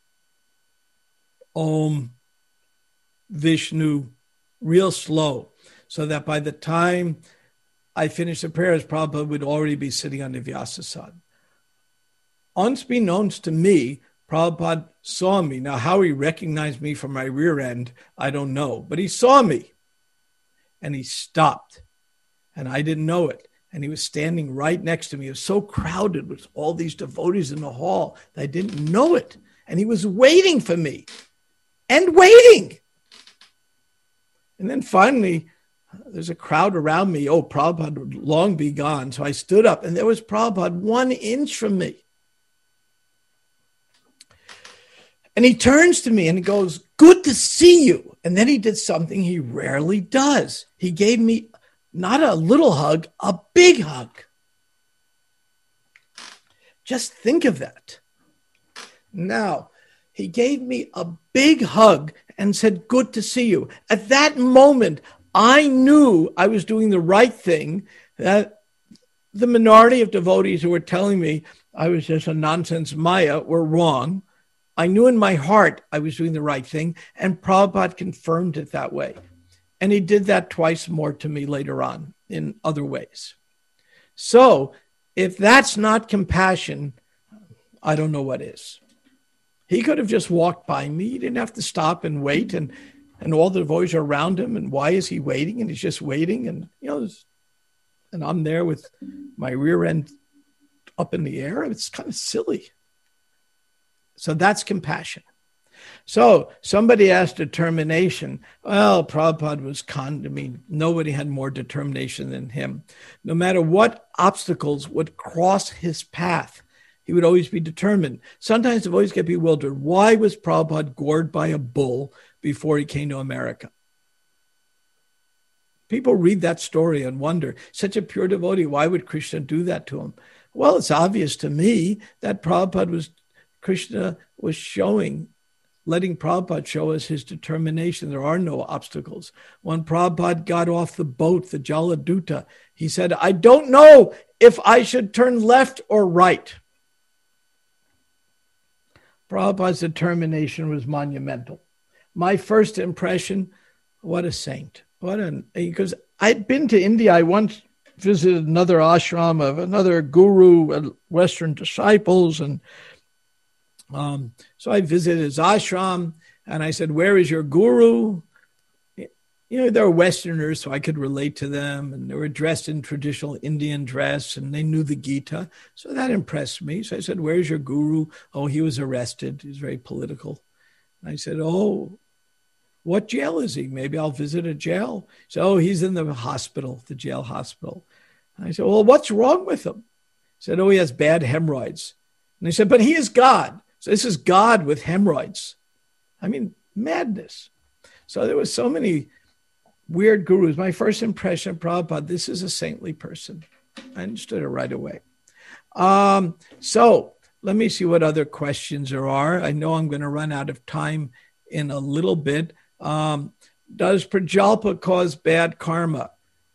Om, Vishnu, real slow. So that by the time I finish the prayers, Prabhupada would already be sitting on the Vyasasana. Unbeknownst to me, Prabhupada saw me. Now, how he recognized me from my rear end, I don't know. But he saw me. And he stopped. And I didn't know it. And he was standing right next to me. It was so crowded with all these devotees in the hall that I didn't know it. And he was waiting for me. And waiting. And then finally, there's a crowd around me. Oh, Prabhupada would long be gone. So I stood up. And there was Prabhupada one inch from me. And he turns to me and he goes, good to see you. And then he did something he rarely does. He gave me not a little hug, a big hug. Just think of that. Now, he gave me a big hug and said, good to see you. At that moment, I knew I was doing the right thing, that the minority of devotees who were telling me I was just a nonsense Maya were wrong. I knew in my heart I was doing the right thing, and Prabhupada confirmed it that way. And he did that twice more to me later on in other ways. So if that's not compassion, I don't know what is. He could have just walked by me. He didn't have to stop and wait, and, and all the devotees are around him, and why is he waiting? And he's just waiting, and you know, and I'm there with my rear end up in the air. It's kind of silly. So that's compassion. So somebody asked determination. Well, Prabhupada was con. I mean, nobody had more determination than him. No matter what obstacles would cross his path, he would always be determined. Sometimes devotees get bewildered. Why was Prabhupada gored by a bull before he came to America? People read that story and wonder, such a pure devotee, why would Krishna do that to him? Well, it's obvious to me that Prabhupada was Krishna was showing, letting Prabhupada show us his determination. There are no obstacles. When Prabhupada got off the boat, the Jaladuta, he said, I don't know if I should turn left or right. Prabhupada's determination was monumental. My first impression, what a saint. What an, because I'd been to India. I once visited another ashram of another guru, Western disciples, and Um, so I visited his ashram and I said, where is your guru? You know, they were Westerners, so I could relate to them. And they were dressed in traditional Indian dress and they knew the Gita. So that impressed me. So I said, where's your guru? Oh, he was arrested. He was very political. And I said, oh, what jail is he? Maybe I'll visit a jail. So, oh, he's in the hospital, the jail hospital. And I said, well, what's wrong with him? He said, oh, he has bad hemorrhoids. And I said, but he is God. So this is God with hemorrhoids. I mean, madness. So there was so many weird gurus. My first impression of Prabhupada, this is a saintly person. I understood it right away. Um, so let me see what other questions there are. I know I'm going to run out of time in a little bit. Um, does Prajalpa cause bad karma?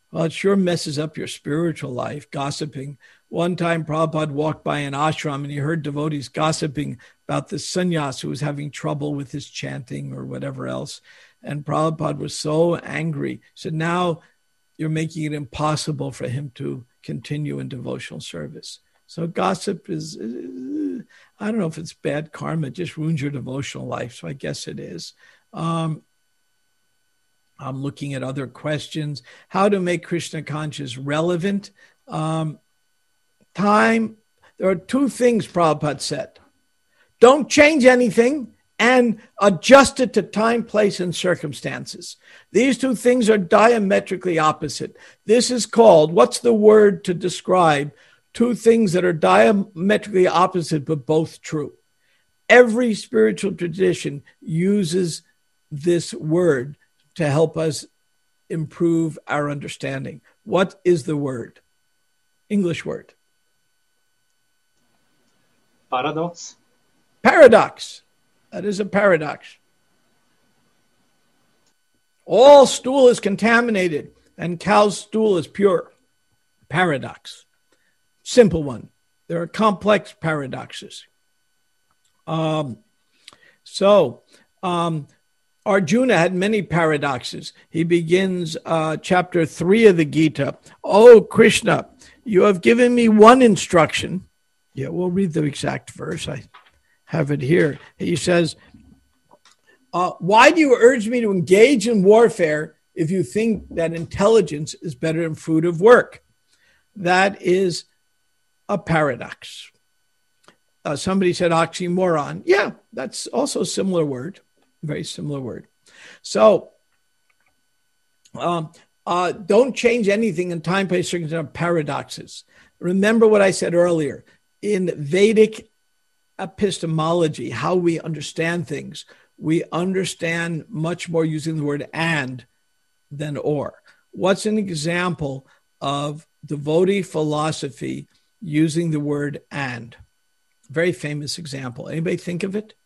Well, it sure messes up your spiritual life, gossiping. One time, Prabhupada walked by an ashram and he heard devotees gossiping about the sannyas who was having trouble with his chanting or whatever else. And Prabhupada was so angry. He said, now you're making it impossible for him to continue in devotional service. So gossip is, I don't know if it's bad karma, it just ruins your devotional life. So I guess it is. Um, I'm looking at other questions. How to make Krishna conscious relevant? Um, time. There are two things Prabhupada said. Don't change anything and adjust it to time, place, and circumstances. These two things are diametrically opposite. This is called, what's the word to describe two things that are diametrically opposite but both true? Every spiritual tradition uses this word to help us improve our understanding. What is the word? English word. Paradox. Paradox. That is a paradox. All stool is contaminated and cow's stool is pure. Paradox. Simple one. There are complex paradoxes. Um, so, um, Arjuna had many paradoxes. He begins uh, chapter three of the Gita. Oh, Krishna, you have given me one instruction. Yeah, we'll read the exact verse. I have it here. He says, uh, why do you urge me to engage in warfare if you think that intelligence is better than fruit of work? That is a paradox. Uh, somebody said oxymoron. Yeah, that's also a similar word. Very similar word. So um, uh, don't change anything in time, place, circumstance, paradoxes. Remember what I said earlier. In Vedic epistemology, how we understand things, we understand much more using the word and than or. What's an example of devotee philosophy using the word and? Very famous example. Anybody think of it?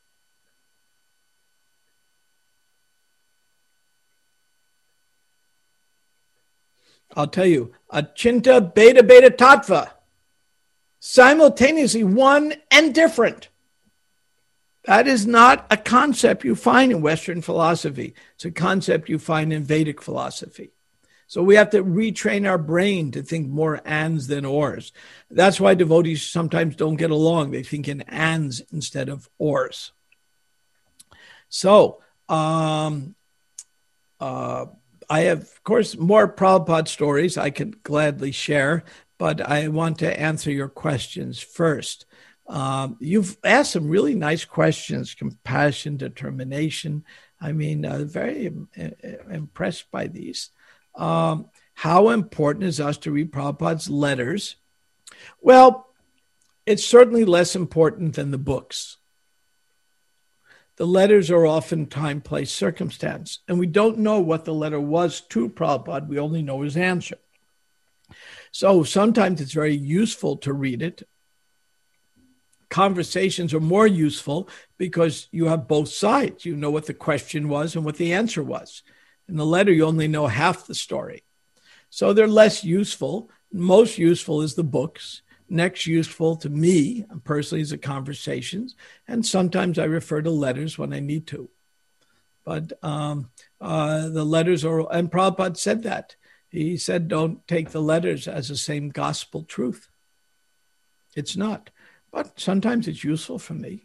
I'll tell you, achinta beta beta tattva, simultaneously one and different. That is not a concept you find in Western philosophy. It's a concept you find in Vedic philosophy. So we have to retrain our brain to think more ands than ors. That's why devotees sometimes don't get along. They think in ands instead of ors. So, um, uh, I have, of course, more Prabhupada stories I could gladly share, but I want to answer your questions first. Um, you've asked some really nice questions, compassion, determination. I mean, uh, very im- impressed by these. Um, how important is us to read Prabhupada's letters? Well, it's certainly less important than the books. The letters are often time, place, circumstance, and we don't know what the letter was to Prabhupada. We only know his answer. So sometimes it's very useful to read it. Conversations are more useful because you have both sides. You know what the question was and what the answer was. In the letter, you only know half the story. So they're less useful. Most useful is the books. Next useful to me personally is the conversations. And sometimes I refer to letters when I need to. But um, uh, the letters are, and Prabhupada said that. He said, don't take the letters as the same gospel truth. It's not. But sometimes it's useful for me.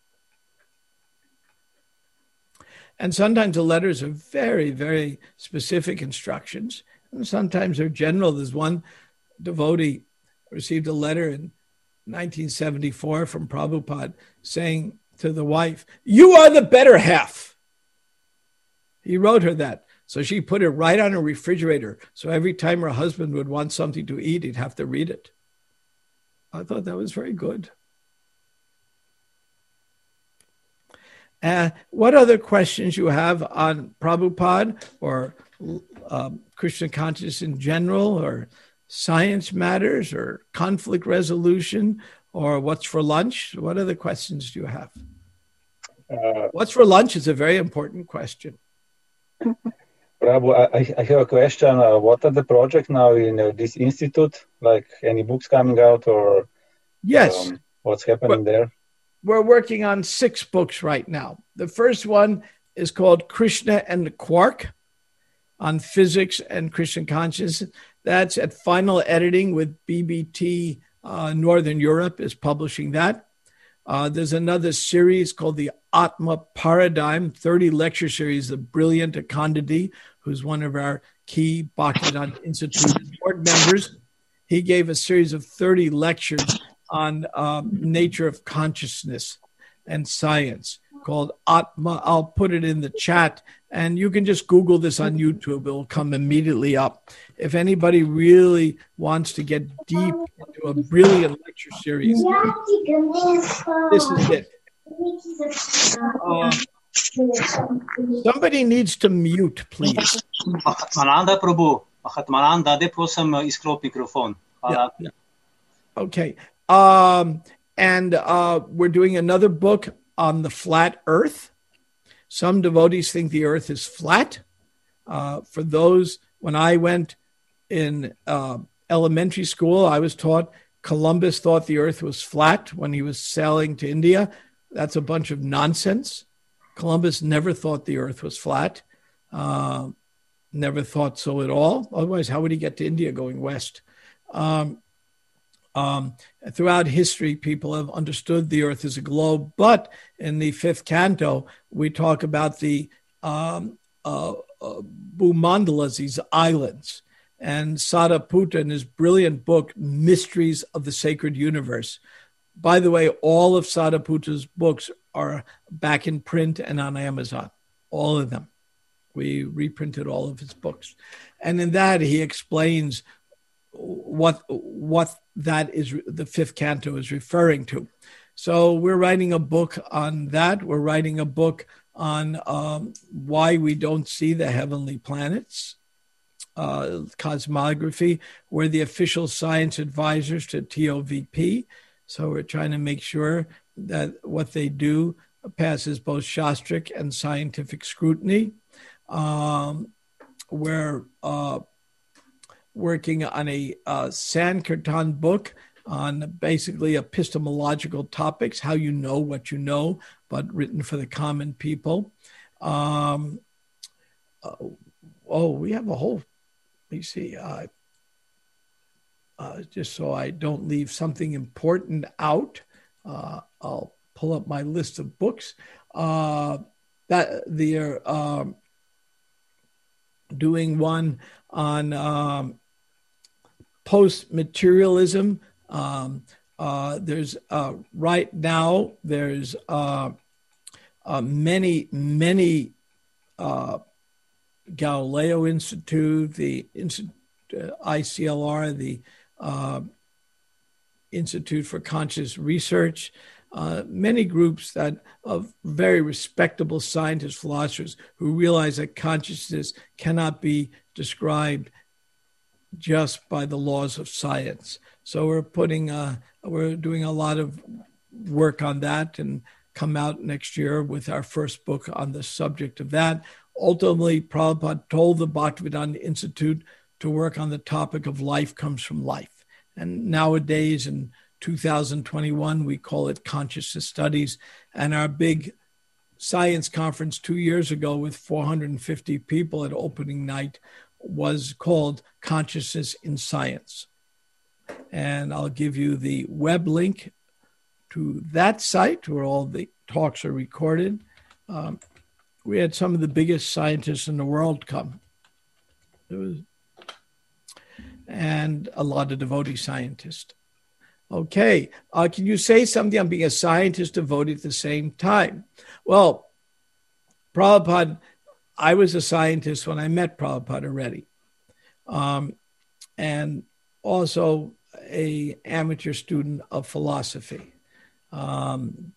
And sometimes the letters are very, very specific instructions. And sometimes they're general. There's one devotee received a letter in nineteen seventy-four from Prabhupada saying to the wife, "You are the better half." He wrote her that. So she put it right on her refrigerator. So every time her husband would want something to eat, he'd have to read it. I thought that was very good. Uh, what other questions you have on Prabhupada or um, Krishna consciousness in general, or science matters, or conflict resolution, or what's for lunch? What other questions do you have? Uh, what's for lunch is a very important question. Prabhu, I, I have a question. Uh, what are the projects now in uh, this institute? Like any books coming out or Yes. um, what's happening there? We're working on six books right now. The first one is called Krishna and the Quark on physics and Christian consciousness. That's at final editing with B B T uh, Northern Europe is publishing that. Uh, there's another series called the Atma Paradigm, thirty lecture series, the brilliant Akandadi, who's one of our key Bhaktivedanta Institute board members. He gave a series of thirty lectures on um, nature of consciousness and science called Atma. I'll put it in the chat, and you can just Google this on YouTube. It will come immediately up. If anybody really wants to get deep into a brilliant lecture series, this is it. Uh, somebody needs to mute, please. Mahatmananda, Prabhu. Mahatmananda, de prosam isklop mikrofon. Yeah, yeah. Okay. Um, and uh, we're doing another book on the flat earth. Some devotees think the earth is flat. Uh, for those, when I went in uh, elementary school, I was taught Columbus thought the earth was flat when he was sailing to India. That's a bunch of nonsense. Columbus never thought the earth was flat. Uh, never thought so at all. Otherwise, how would he get to India going west? Um, Um, throughout history, people have understood the earth is a globe, but in the fifth canto, we talk about the um, uh, uh, Bhumandalas, these islands. And Sariputta, in his brilliant book, Mysteries of the Sacred Universe. By the way, all of Sariputta's books are back in print and on Amazon, all of them. We reprinted all of his books. And in that, he explains what what that is, the fifth canto is referring to. So we're writing a book on that. We're writing a book on um, why we don't see the heavenly planets, uh, cosmography. We're the official science advisors to T O V P. So we're trying to make sure that what they do passes both Shastric and scientific scrutiny. Um, we're uh, working on a uh, Sankirtan book on basically epistemological topics, how you know what you know, but written for the common people. Um, uh, oh, we have a whole, let me see, uh, uh, just so I don't leave something important out, uh, I'll pull up my list of books. Uh, that they're um, doing one on um, post-materialism. Um, uh, there's uh, right now, there's uh, uh, many, many uh, Galileo Institute, the Institute, uh, I C L R, the uh, Institute for Conscious Research, uh, many groups that of very respectable scientists, philosophers who realize that consciousness cannot be described just by the laws of science. So we're putting, uh, we're doing a lot of work on that and come out next year with our first book on the subject of that. Ultimately, Prabhupada told the Bhaktivedanta Institute to work on the topic of life comes from life. And nowadays in two thousand twenty-one, we call it Consciousness Studies. And our big science conference two years ago with four hundred fifty people at opening night was called Consciousness in Science. And I'll give you the web link to that site where all the talks are recorded. Um, we had some of the biggest scientists in the world come. It was, and a lot of devotee scientists. Okay, uh, can you say something on being a scientist devotee at the same time? Well, Prabhupada, I was a scientist when I met Prabhupada already. Um, and also a amateur student of philosophy. Um,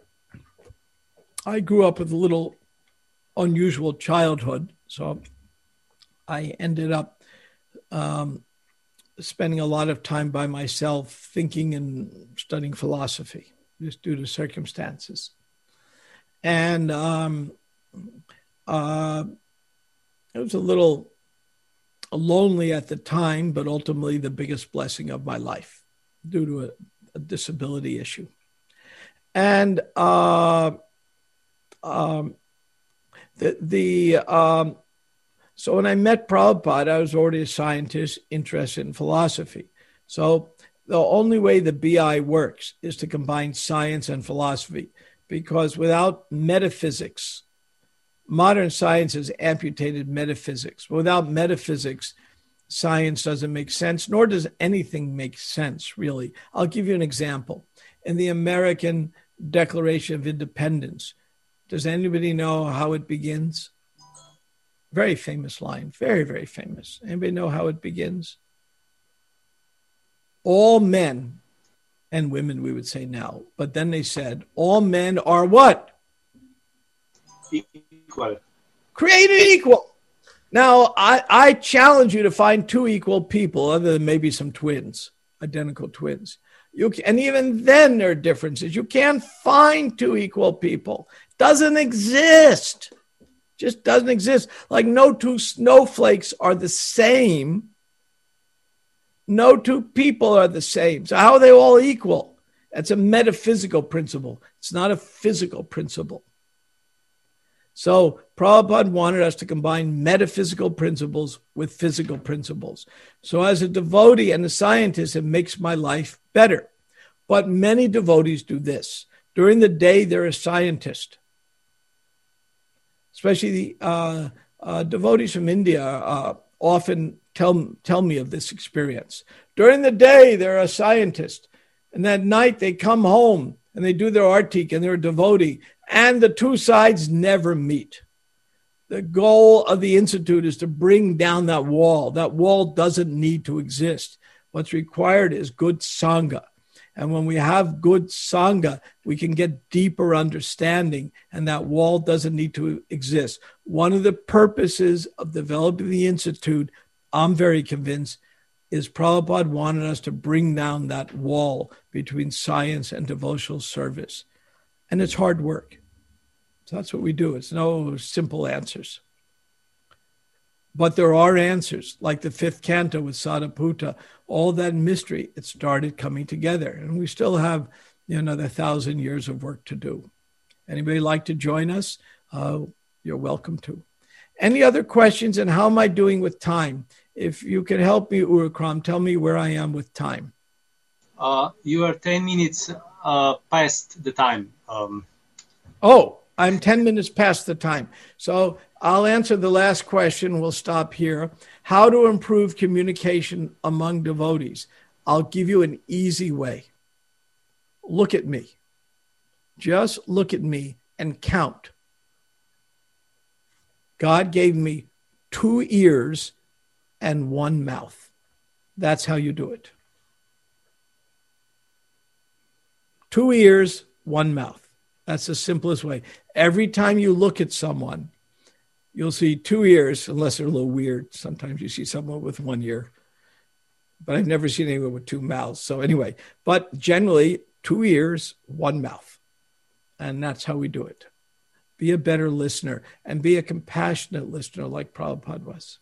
I grew up with a little unusual childhood, so I ended up um, spending a lot of time by myself thinking and studying philosophy, just due to circumstances. And um, uh, it was a little lonely at the time, but ultimately the biggest blessing of my life due to a, a disability issue. And uh, um, the, the um, so when I met Prabhupada, I was already a scientist interested in philosophy. So the only way the B I works is to combine science and philosophy, because without metaphysics, modern science has amputated metaphysics. Without metaphysics, science doesn't make sense, nor does anything make sense, really. I'll give you an example. In the American Declaration of Independence, does anybody know how it begins? Very famous line, very, very famous. Anybody know how it begins? All men and women, we would say now, but then they said, all men are what? Equal. Created equal. Now, I, I challenge you to find two equal people, other than maybe some twins, identical twins. You can, and even then there are differences. You can't find two equal people. Doesn't exist. Just doesn't exist. Like no two snowflakes are the same. No two people are the same. So how are they all equal? That's a metaphysical principle. It's not a physical principle. So Prabhupada wanted us to combine metaphysical principles with physical principles. So as a devotee and a scientist, it makes my life better. But many devotees do this. During the day, they're a scientist. Especially the uh, uh, devotees from India uh, often tell, tell me of this experience. During the day, they're a scientist. And at night, they come home and they do their artik and they're a devotee. And the two sides never meet. The goal of the Institute is to bring down that wall. That wall doesn't need to exist. What's required is good Sangha. And when we have good Sangha, we can get deeper understanding, and that wall doesn't need to exist. One of the purposes of developing the Institute, I'm very convinced, is Prabhupada wanted us to bring down that wall between science and devotional service. And it's hard work. So that's what we do. It's no simple answers. But there are answers, like the fifth canto with Sadaputta, all that mystery, it started coming together. And we still have you know, another thousand years of work to do. Anybody like to join us? Uh, you're welcome to. Any other questions, and how am I doing with time? If you can help me, Urakram, tell me where I am with time. Uh, you are ten minutes uh, past the time. Um, oh, I'm ten minutes past the time. So I'll answer the last question. We'll stop here. How to improve communication among devotees. I'll give you an easy way. Look at me. Just look at me and count. God gave me two ears and one mouth. That's how you do it. Two ears, one mouth. That's the simplest way. Every time you look at someone, you'll see two ears, unless they're a little weird. Sometimes you see someone with one ear, but I've never seen anyone with two mouths. So anyway, but generally two ears, one mouth. And that's how we do it. Be a better listener and be a compassionate listener like Prabhupada was.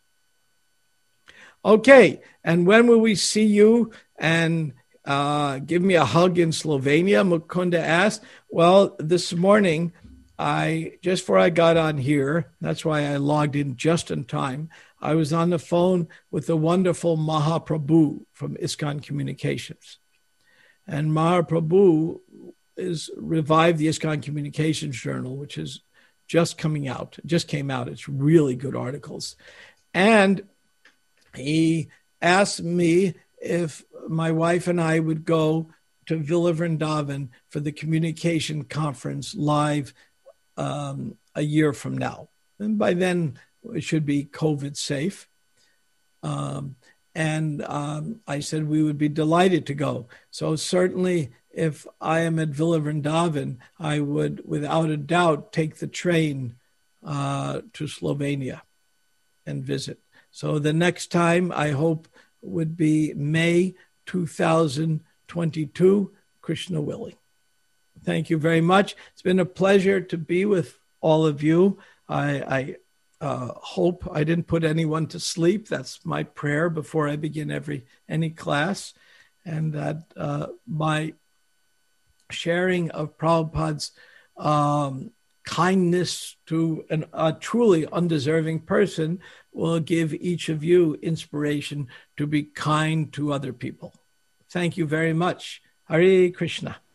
Okay, and when will we see you? And uh, give me a hug in Slovenia, Mukunda asked. Well, this morning, I just before I got on here, that's why I logged in just in time, I was on the phone with the wonderful Mahaprabhu from ISKCON Communications. And Mahaprabhu is revived the ISKCON Communications Journal, which is just coming out, just came out. It's really good articles. And he asked me if my wife and I would go to Villa Vrindavan for the communication conference live um, a year from now. And by then, it should be COVID safe. Um, and um, I said we would be delighted to go. So certainly, if I am at Villa Vrindavan, I would, without a doubt, take the train uh, to Slovenia and visit. So the next time, I hope, would be May two thousand twenty-two, Krishna willing. Thank you very much. It's been a pleasure to be with all of you. I, I, uh, hope I didn't put anyone to sleep. That's my prayer before I begin every any class, and that uh, my sharing of Prabhupada's um, kindness to an, a truly undeserving person will give each of you inspiration to be kind to other people. Thank you very much. Hare Krishna.